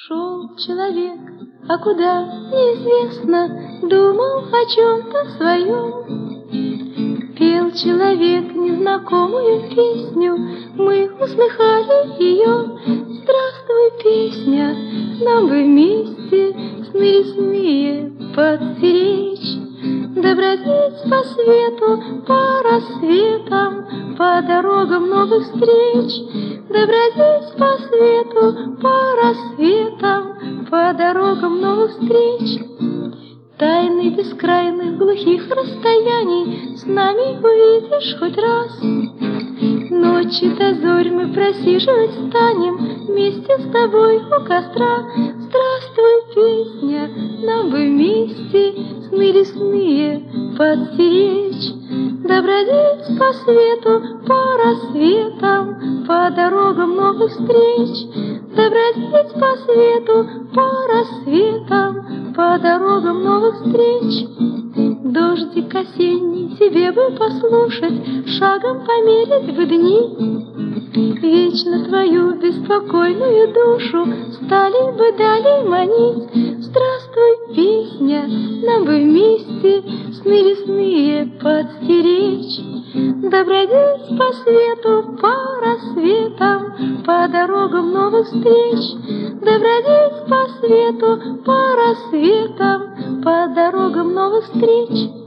Шел человек, а куда неизвестно, думал о чем-то своем. Пел человек незнакомую песню, мы услыхали ее. Здравствуй, песня, нам бы вместе сны лесные подстеречь. Да бродить по свету, по рассветам, по дорогам новых встреч. Да бродить по свету, по рассветам, по дорогам новых встреч. Тайны бескрайных глухих расстояний с нами увидишь хоть раз. Ночи до зорь мы просиживать станем вместе с тобой у костра. Здравствуй, песня, нам бы вместе сны лесные подстеречь. Да бродить по свету, по рассветам, по дорогам новых встреч. Да бродить по свету, по рассветам, по дорогам новых встреч. Дождик осенний тебе бы послушать, шагом померить бы дни. Вечно твою беспокойную душу стали бы далее манить. Здравствуй, песня, нам бы вместе сны лесные подстеречь. Да бродить по свету, по рассветам, по дорогам новых встреч. Да бродить по свету, по рассветам, по дорогам новых встреч.